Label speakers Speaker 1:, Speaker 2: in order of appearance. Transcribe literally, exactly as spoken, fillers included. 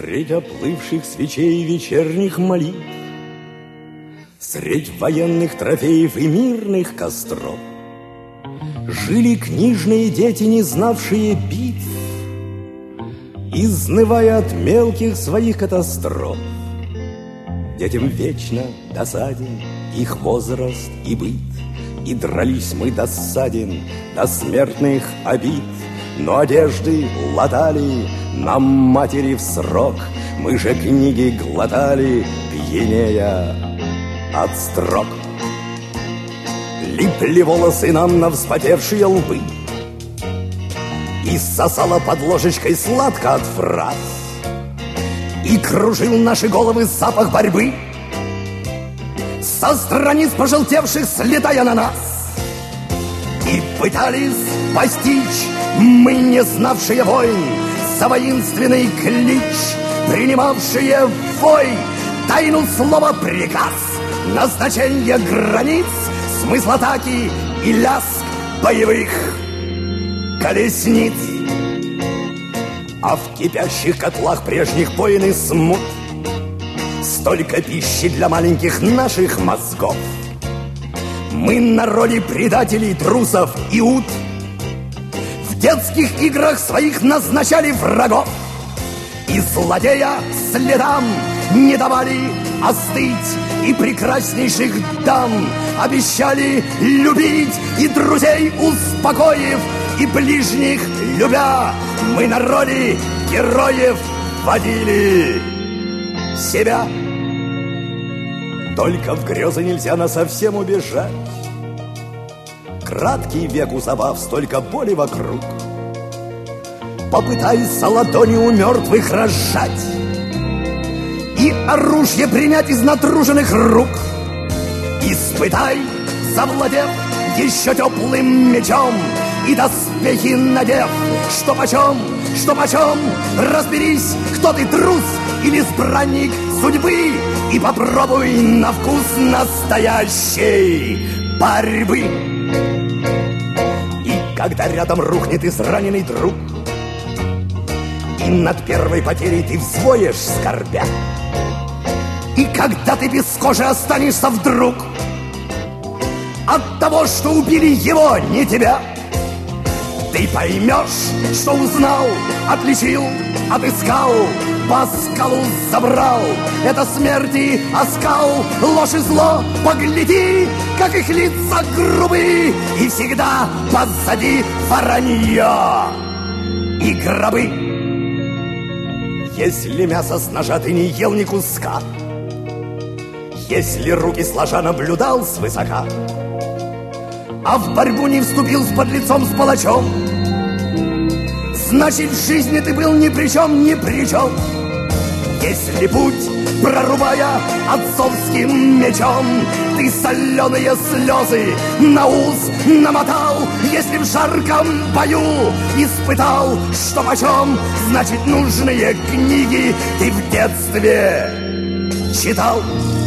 Speaker 1: Средь оплывших свечей вечерних молитв, средь военных трофеев и мирных костров жили книжные дети, не знавшие битв, изнывая от мелких своих катастроф. Детям вечно досаден их возраст и быт, и дрались мы досаден до смертных обид. Но одежды латали нам матери в срок, мы же книги глотали, пьянея от строк. Липли волосы нам на вспотевшие лбы, и сосала под ложечкой сладко от фраз, и кружил наши головы запах борьбы, со страниц пожелтевших слетая на нас. И пытались постичь мы, не знавшие войн, за воинственный клич, принимавшие вой, тайну слова приказ, назначение границ, смысл атаки и лязг боевых колесниц. А в кипящих котлах прежних войн и смут столько пищи для маленьких наших мозгов. Мы на роли предателей, трусов и ут в детских играх своих назначали врагов, и злодея следам не давали остыть, и прекраснейших дам обещали любить, и друзей успокоив, и ближних любя, мы на роли героев водили себя. Только в грезы нельзя насовсем убежать. Краткий век у забав, столько боли вокруг. Попытайся ладони у мертвых разжать и оружие принять из натруженных рук. Испытай, завладев еще теплым мечом, и доспехи надев, что почем, что почем. Разберись, кто ты, трус или избранник судьбы, и попробуй на вкус настоящей борьбы. И когда рядом рухнет израненный друг, и над первой потерей ты взвоешь скорбя, и когда ты без кожи останешься вдруг от того, что убили его, не тебя, ты поймешь, что узнал, отличил, отыскал, по скалу забрал. Это смерти оскал, ложь и зло, погляди, как их лица грубы, и всегда позади воронье и гробы. Если мясо с ножа ты не ел ни куска, если руки сложа наблюдал свысока, а в борьбу не вступил с подлецом, с палачом, значит, в жизни ты был ни при чем, ни при чем. Если путь, прорубая отцовским мечом, ты соленые слезы на ус намотал, если в жарком бою испытал, что почем, значит, нужные книги ты в детстве читал.